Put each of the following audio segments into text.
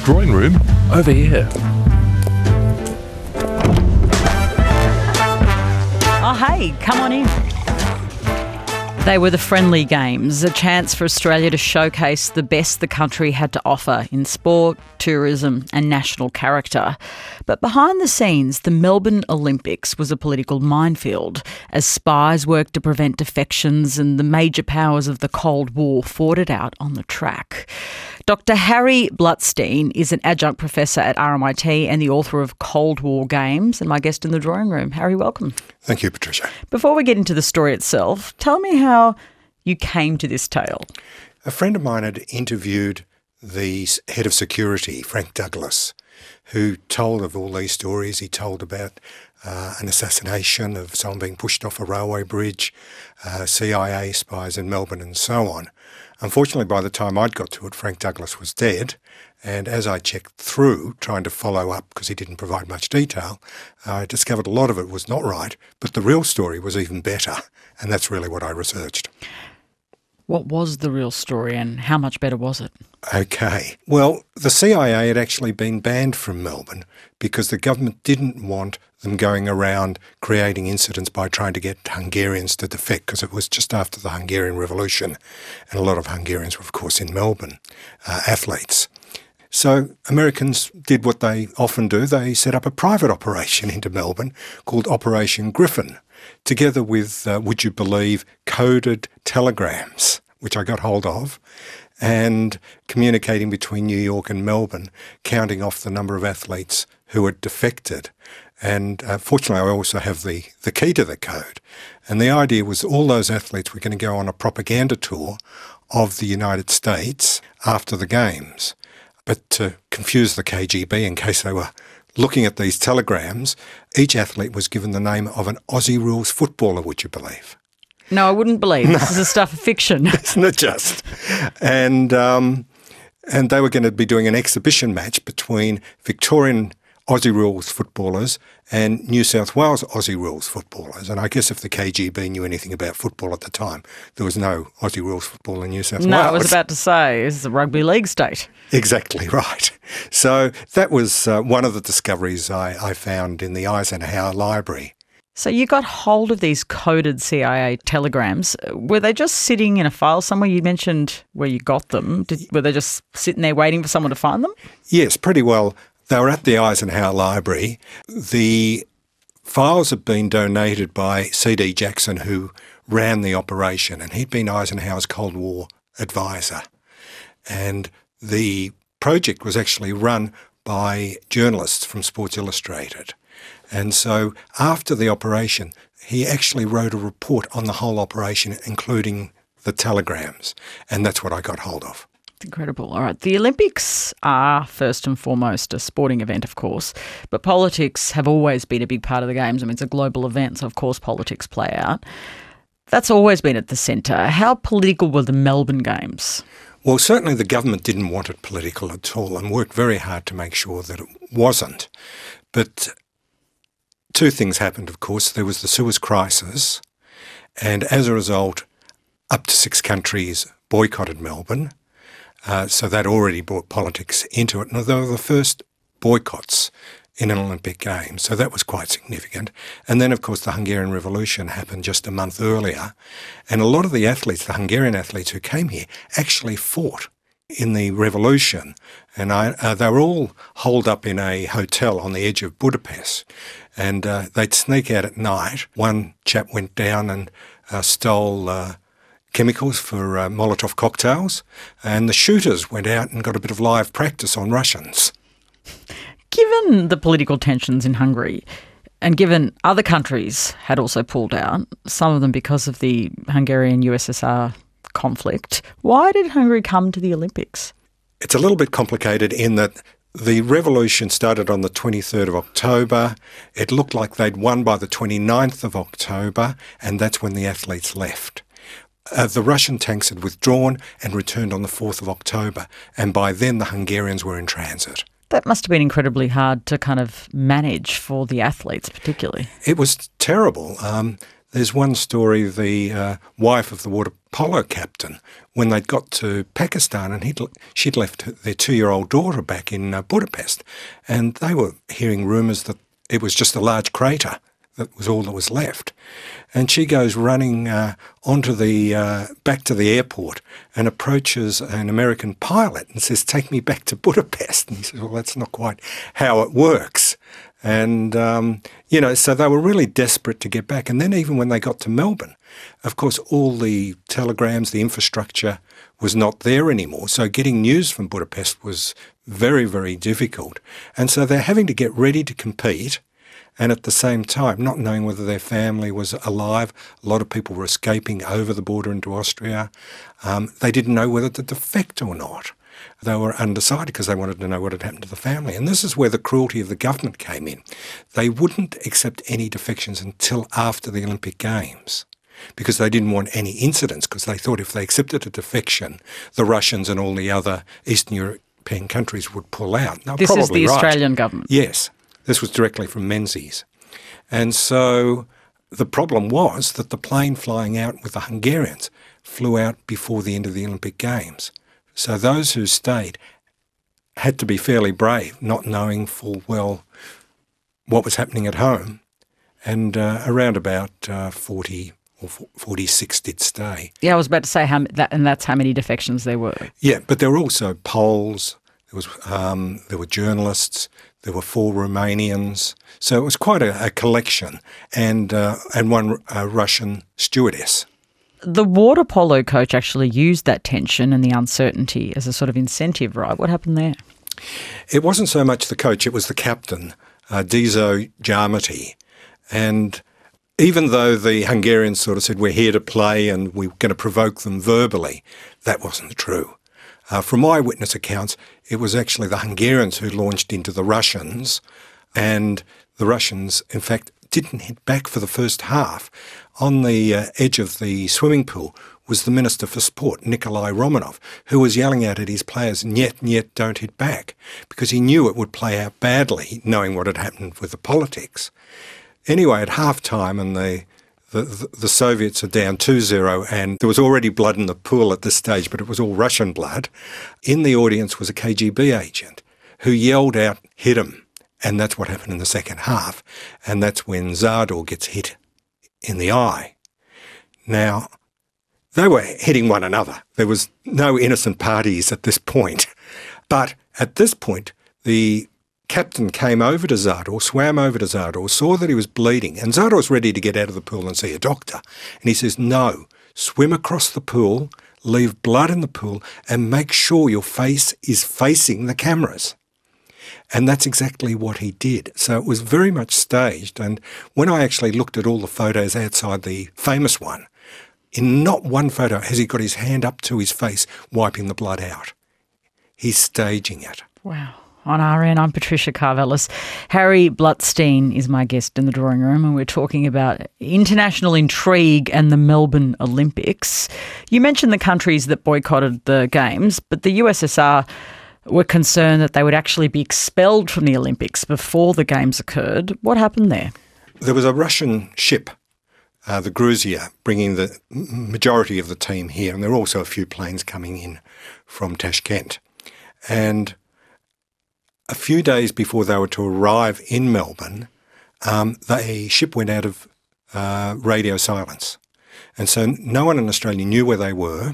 drawing room over here. Oh, hey, come on in. They were the friendly games, a chance for Australia to showcase the best the country had to offer in sport, tourism and national character. But behind the scenes, the Melbourne Olympics was a political minefield as spies worked to prevent defections and the major powers of the Cold War fought it out on the track. Dr. Harry Blutstein is an adjunct professor at RMIT and the author of Cold War Games and my guest in the drawing room. Harry, welcome. Thank you, Patricia. Before we get into the story itself, tell me how you came to this tale. A friend of mine had interviewed the head of security, Frank Douglas, who told of all these stories. He told about an assassination of someone being pushed off a railway bridge, CIA spies in Melbourne and so on. Unfortunately, by the time I'd got to it, Frank Douglas was dead. And as I checked through, trying to follow up, because he didn't provide much detail, I discovered a lot of it was not right, but the real story was even better. And that's really what I researched. What was the real story and how much better was it? Okay. Well, the CIA had actually been banned from Melbourne because the government didn't want them going around creating incidents by trying to get Hungarians to defect, because it was just after the Hungarian Revolution and a lot of Hungarians were, of course, in Melbourne, athletes. So Americans did what they often do. They set up a private operation into Melbourne called Operation Griffin, together with, would you believe, coded telegrams, which I got hold of, and communicating between New York and Melbourne, counting off the number of athletes who had defected. And fortunately, I also have the key to the code. And the idea was all those athletes were going to go on a propaganda tour of the United States after the Games. But to confuse the KGB in case they were looking at these telegrams, each athlete was given the name of an Aussie rules footballer, would you believe? No, I wouldn't believe. This is the stuff of fiction. Isn't it just? And they were going to be doing an exhibition match between Victorian Aussie rules footballers and New South Wales Aussie rules footballers. And I guess if the KGB knew anything about football at the time, there was no Aussie rules football in New South Wales. No, I was about to say, it's a rugby league state. Exactly right. So that was one of the discoveries I found in the Eisenhower Library. So you got hold of these coded CIA telegrams. Were they just sitting in a file somewhere? You mentioned where you got them. Were they just sitting there waiting for someone to find them? Yes, pretty well. They were at the Eisenhower Library. The files had been donated by C.D. Jackson, who ran the operation, and he'd been Eisenhower's Cold War advisor. And the project was actually run by journalists from Sports Illustrated. And so after the operation, he actually wrote a report on the whole operation, including the telegrams, and that's what I got hold of. Incredible. All right. The Olympics are first and foremost a sporting event, of course, but politics have always been a big part of the Games. I mean, it's a global event, so of course politics play out. That's always been at the centre. How political were the Melbourne Games? Well, certainly the government didn't want it political at all and worked very hard to make sure that it wasn't. But two things happened, of course. There was the Suez Crisis, and as a result, up to 6 countries boycotted Melbourne. So that already brought politics into it. And they were the first boycotts in an Olympic Games, so that was quite significant. And then, of course, the Hungarian Revolution happened just a month earlier. And a lot of the athletes, the Hungarian athletes who came here, actually fought in the revolution. And they were all holed up in a hotel on the edge of Budapest. And they'd sneak out at night. One chap went down and stole chemicals for Molotov cocktails, and the shooters went out and got a bit of live practice on Russians. Given the political tensions in Hungary, and given other countries had also pulled out, some of them because of the Hungarian-USSR conflict, why did Hungary come to the Olympics? It's a little bit complicated in that the revolution started on the 23rd of October. It looked like they'd won by the 29th of October, and that's when the athletes left. The Russian tanks had withdrawn and returned on the 4th of October, and by then the Hungarians were in transit. That must have been incredibly hard to kind of manage for the athletes particularly. It was terrible. There's one story, the wife of the water polo captain, when they'd got to Pakistan and she'd left their 2-year-old daughter back in Budapest, and they were hearing rumours that it was just a large crater. That was all that was left. And she goes running onto back to the airport and approaches an American pilot and says, "Take me back to Budapest." And he says, "Well, that's not quite how it works." And, so they were really desperate to get back. And then even when they got to Melbourne, of course, all the telegrams, the infrastructure was not there anymore. So getting news from Budapest was very, very difficult. And so they're having to get ready to compete, and at the same time, not knowing whether their family was alive. A lot of people were escaping over the border into Austria. They didn't know whether to defect or not. They were undecided because they wanted to know what had happened to the family. And this is where the cruelty of the government came in. They wouldn't accept any defections until after the Olympic Games because they didn't want any incidents, because they thought if they accepted a defection, the Russians and all the other Eastern European countries would pull out. Now, this is the Australian government? Yes. This was directly from Menzies. And so the problem was that the plane flying out with the Hungarians flew out before the end of the Olympic Games. So those who stayed had to be fairly brave, not knowing full well what was happening at home. And around about 40 or 46 did stay. Yeah, I was about to say, and that's how many defections there were. Yeah, but there were also Poles, there were journalists, there were 4 Romanians. So it was quite a collection, and one Russian stewardess. The water polo coach actually used that tension and the uncertainty as a sort of incentive, right? What happened there? It wasn't so much the coach, it was the captain, Dizo Jarmati. And even though the Hungarians sort of said, "We're here to play and we're going to provoke them verbally," that wasn't true. From eyewitness accounts, it was actually the Hungarians who launched into the Russians, and the Russians, in fact, didn't hit back for the first half. On the edge of the swimming pool was the Minister for Sport, Nikolai Romanov, who was yelling out at his players, "Niet, don't hit back," because he knew it would play out badly, knowing what had happened with the politics. Anyway, at half-time, and the Soviets are down 2-0, and there was already blood in the pool at this stage, but it was all Russian blood. In the audience was a KGB agent who yelled out, "Hit him." And that's what happened in the second half. And that's when Zador gets hit in the eye. Now, they were hitting one another. There was no innocent parties at this point. But at this point, the captain came over to Zador, swam over to Zador, saw that he was bleeding, and Zador was ready to get out of the pool and see a doctor. And he says, "No, swim across the pool, leave blood in the pool, and make sure your face is facing the cameras." And that's exactly what he did. So it was very much staged. And when I actually looked at all the photos outside the famous one, in not one photo has he got his hand up to his face wiping the blood out. He's staging it. Wow. On RN, I'm Patricia Karvelis. Harry Blutstein is my guest in the drawing room, and we're talking about international intrigue and the Melbourne Olympics. You mentioned the countries that boycotted the Games, but the USSR were concerned that they would actually be expelled from the Olympics before the Games occurred. What happened there? There was a Russian ship, the Gruzia, bringing the majority of the team here, and there were also a few planes coming in from Tashkent. And a few days before they were to arrive in Melbourne, the ship went out of radio silence. And so no one in Australia knew where they were,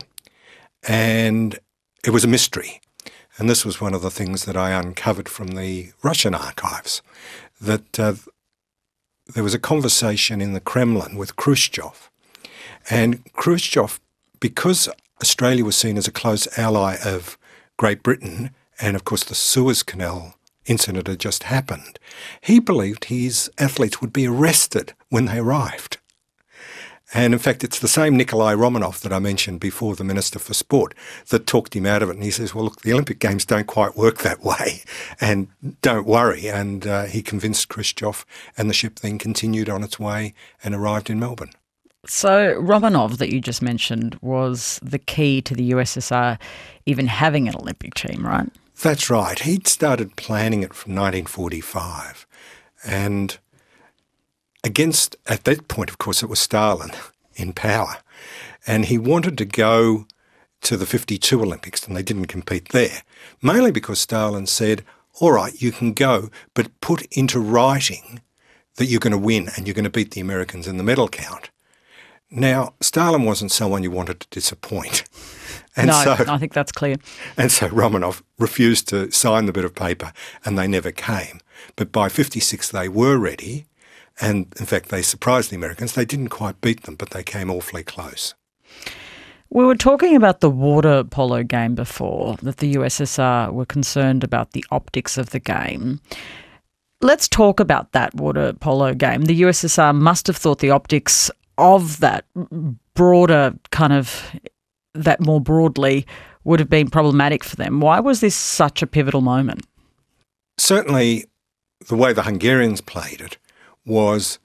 and it was a mystery. And this was one of the things that I uncovered from the Russian archives, that there was a conversation in the Kremlin with Khrushchev. And Khrushchev, because Australia was seen as a close ally of Great Britain, and of course the Suez Canal incident had just happened, he believed his athletes would be arrested when they arrived. And in fact, it's the same Nikolai Romanov that I mentioned before, the Minister for Sport, that talked him out of it. And he says, "Well, look, the Olympic Games don't quite work that way, and don't worry." And he convinced Khrushchev, and the ship then continued on its way and arrived in Melbourne. So Romanov, that you just mentioned, was the key to the USSR even having an Olympic team, right? That's right. He'd started planning it from 1945. And against, at that point, of course, it was Stalin in power. And he wanted to go to the 52 Olympics, and they didn't compete there, mainly because Stalin said, all right, you can go, but put into writing that you're going to win and you're going to beat the Americans in the medal count. Now, Stalin wasn't someone you wanted to disappoint. And I think that's clear. And so Romanov refused to sign the bit of paper, and they never came. But by 56 they were ready, and in fact they surprised the Americans. They didn't quite beat them, but they came awfully close. We were talking about the water polo game before, that the USSR were concerned about the optics of the game. Let's talk about that water polo game. The USSR must have thought the optics of that broader kind of, that more broadly would have been problematic for them. Why was this such a pivotal moment? Certainly the way the Hungarians played it was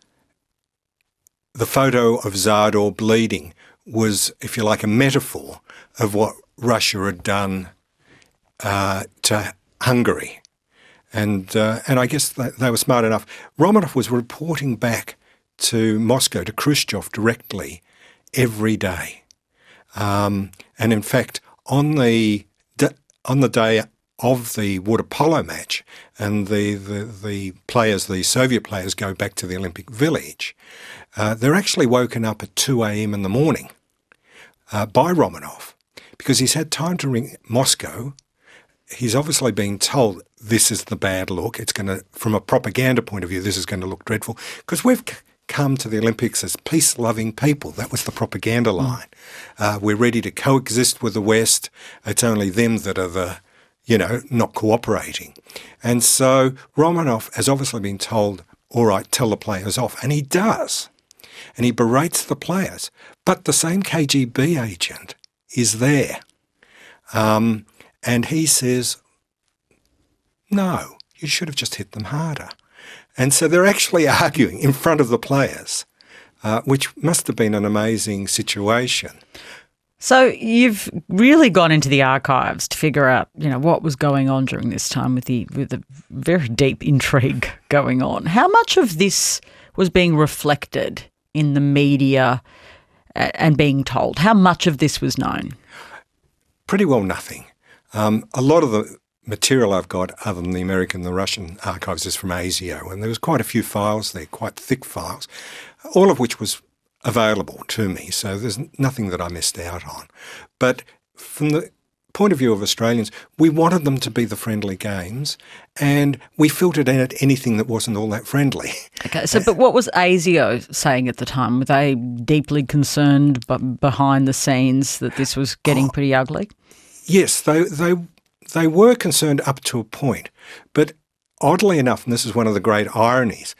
the photo of Zador bleeding was, if you like, a metaphor of what Russia had done to Hungary. And I guess they were smart enough. Romanov was reporting back to Moscow, to Khrushchev directly every day. And in fact, on the day of the water polo match, and the players, the Soviet players, go back to the Olympic Village, they're actually woken up at 2 a.m. in the morning by Romanov, because he's had time to ring Moscow. He's obviously being told this is the bad look. It's going to, from a propaganda point of view, this is going to look dreadful, because we've come to the Olympics as peace-loving people. That was the propaganda line. We're ready to coexist with the West. It's only them that are not cooperating. And so Romanov has obviously been told, all right, tell the players off. And he does. And he berates the players. But the same KGB agent is there. And he says, no, you should have just hit them harder. And so they're actually arguing in front of the players, which must have been an amazing situation. So you've really gone into the archives to figure out, what was going on during this time with the very deep intrigue going on. How much of this was being reflected in the media and being told? How much of this was known? Pretty well nothing. A lot of the material I've got, other than the American and the Russian archives, is from ASIO, and there was quite a few files there, quite thick files, all of which was available to me, so there's nothing that I missed out on. But from the point of view of Australians, we wanted them to be the friendly games, and we filtered out anything that wasn't all that friendly. Okay, so but what was ASIO saying at the time? Were they deeply concerned behind the scenes that this was getting pretty ugly? Yes, they were concerned up to a point, but oddly enough, and this is one of the great ironies,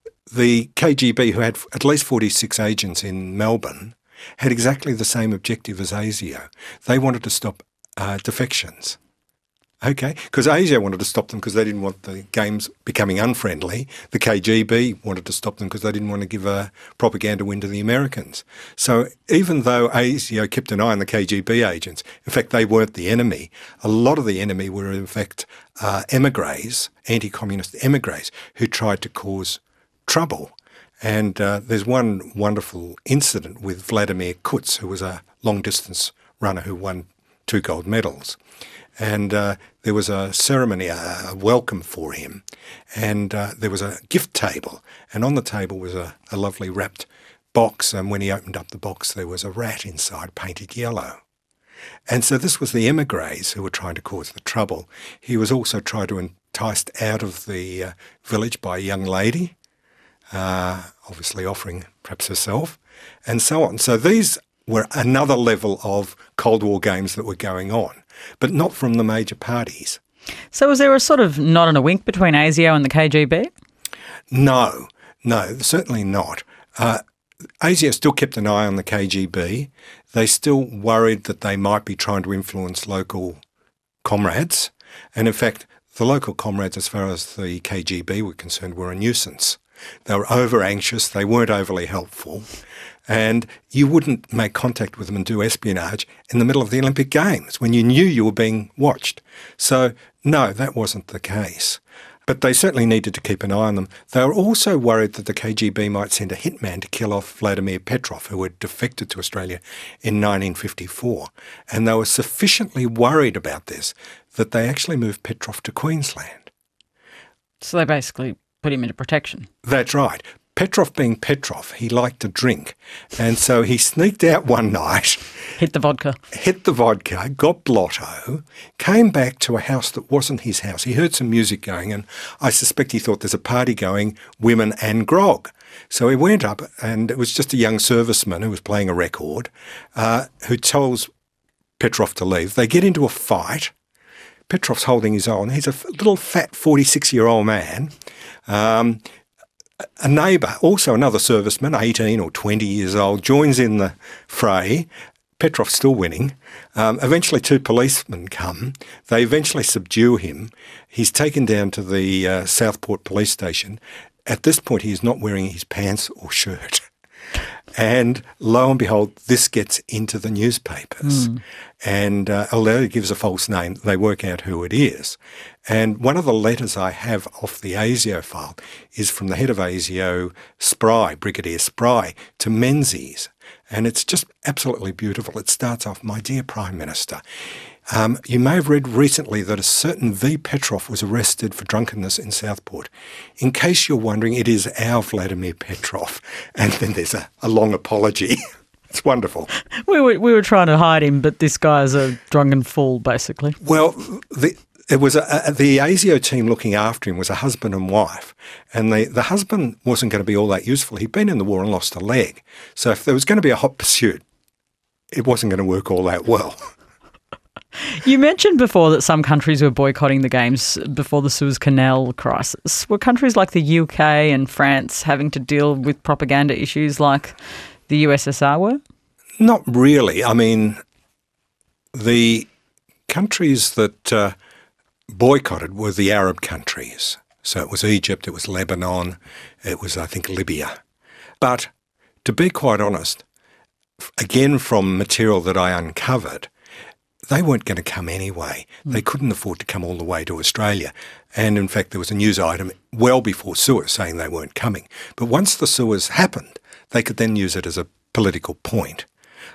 the KGB, who had at least 46 agents in Melbourne, had exactly the same objective as ASIO. They wanted to stop defections. Okay, because ASIO wanted to stop them because they didn't want the games becoming unfriendly. The KGB wanted to stop them because they didn't want to give a propaganda win to the Americans. So even though ASIO kept an eye on the KGB agents, in fact, they weren't the enemy. A lot of the enemy were, in fact, emigres, anti-communist emigres, who tried to cause trouble. And there's one wonderful incident with Vladimir Kutz, who was a long-distance runner who won 2 gold medals. And there was a ceremony, a welcome for him, and there was a gift table, and on the table was a lovely wrapped box, and when he opened up the box there was a rat inside painted yellow. And so this was the emigres who were trying to cause the trouble. He was also trying to entice out of the village by a young lady, obviously offering perhaps herself, and so on. So these were another level of Cold War games that were going on, but not from the major parties. So was there a sort of nod and a wink between ASIO and the KGB? No, certainly not. ASIO still kept an eye on the KGB. They still worried that they might be trying to influence local comrades. And in fact, the local comrades, as far as the KGB were concerned, were a nuisance. They were over-anxious, they weren't overly helpful, and you wouldn't make contact with them and do espionage in the middle of the Olympic Games when you knew you were being watched. So, no, that wasn't the case. But they certainly needed to keep an eye on them. They were also worried that the KGB might send a hitman to kill off Vladimir Petrov, who had defected to Australia in 1954. And they were sufficiently worried about this that they actually moved Petrov to Queensland. So they basically put him into protection. That's right. Petrov being Petrov, he liked to drink. And so he sneaked out one night. Hit the vodka, got blotto, came back to a house that wasn't his house. He heard some music going, and I suspect he thought there's a party going, women and grog. So he went up, and it was just a young serviceman who was playing a record, who tells Petrov to leave. They get into a fight. Petrov's holding his own. He's a little fat 46-year-old man. A neighbour, also another serviceman, 18 or 20 years old, joins in the fray. Petrov's still winning. Eventually 2 policemen come. They eventually subdue him. He's taken down to the Southport police station. At this point, he is not wearing his pants or shirt. And lo and behold, this gets into the newspapers. And although he gives a false name, they work out who it is. And one of the letters I have off the ASIO file is from the head of ASIO, Spry, Brigadier Spry, to Menzies. And it's just absolutely beautiful. It starts off, "My dear Prime Minister, you may have read recently that a certain V. Petrov was arrested for drunkenness in Southport. In case you're wondering, it is our Vladimir Petrov." And then there's a long apology. It's wonderful. We were trying to hide him, but this guy's a drunken fool, basically. Well, it was the ASIO team looking after him was a husband and wife, and the husband wasn't going to be all that useful. He'd been in the war and lost a leg. So if there was going to be a hot pursuit, it wasn't going to work all that well. You mentioned before that some countries were boycotting the Games before the Suez Canal crisis. Were countries like the UK and France having to deal with propaganda issues like the USSR were? Not really. I mean, the countries that boycotted were the Arab countries. So it was Egypt, it was Lebanon, it was, I think, Libya. But to be quite honest, again from material that I uncovered, they weren't going to come anyway. They couldn't afford to come all the way to Australia. And in fact, there was a news item well before Suez saying they weren't coming. But once the Suez happened, they could then use it as a political point.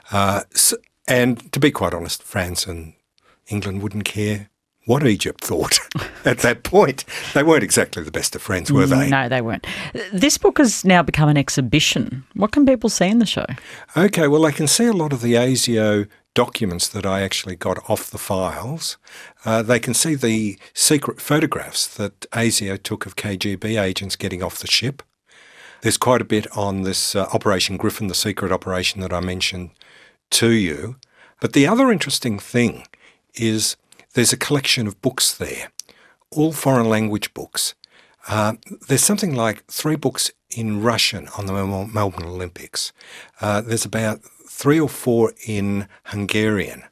And to be quite honest, France and England wouldn't care what Egypt thought at that point. They weren't exactly the best of friends, were they? No, they weren't. This book has now become an exhibition. What can people see in the show? Okay, well, they can see a lot of the ASIO documents that I actually got off the files. They can see the secret photographs that ASIO took of KGB agents getting off the ship. There's quite a bit on this Operation Griffin, the secret operation that I mentioned to you. But the other interesting thing is there's a collection of books there, all foreign language books. There's something like 3 books in Russian on the Melbourne Olympics. There's about 3 or 4 in Hungarian,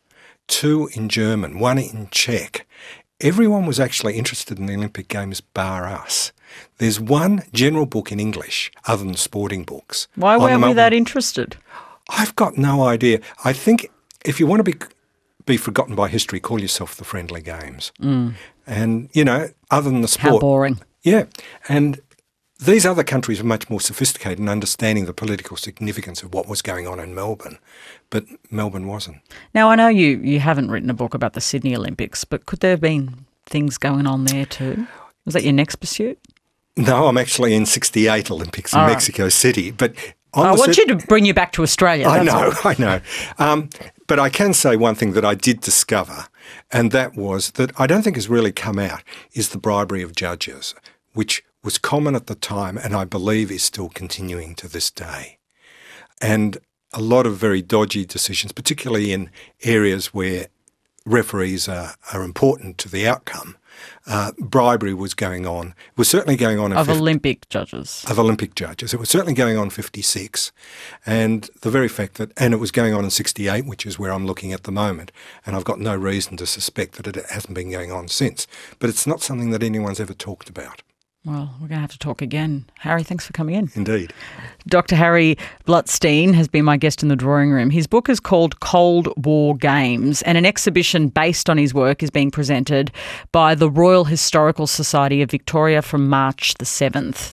2 in German, 1 in Czech. Everyone was actually interested in the Olympic Games bar us. There's 1 general book in English, other than sporting books. Why weren't we that interested? I've got no idea. I think if you want to be forgotten by history, call yourself the Friendly Games. And, you know, other than the sport. How boring. Yeah. And these other countries are much more sophisticated in understanding the political significance of what was going on in Melbourne, but Melbourne wasn't. Now, I know you haven't written a book about the Sydney Olympics, but could there have been things going on there too? Was that your next pursuit? No, I'm actually in 68 Olympics in Mexico City. But I want you to bring you back to Australia. I know. But I can say one thing that I did discover, and that was that I don't think has really come out, is the bribery of judges, which was common at the time and I believe is still continuing to this day. And a lot of very dodgy decisions, particularly in areas where referees are important to the outcome. Bribery was going on. It was certainly going on of Olympic judges. Of Olympic judges. It was certainly going on in 56. And the very fact that, and it was going on in 68, which is where I'm looking at the moment, and I've got no reason to suspect that it hasn't been going on since. But it's not something that anyone's ever talked about. Well, we're going to have to talk again. Harry, thanks for coming in. Indeed. Dr. Harry Blutstein has been my guest in the drawing room. His book is called Cold War Games, and an exhibition based on his work is being presented by the Royal Historical Society of Victoria from March the 7th.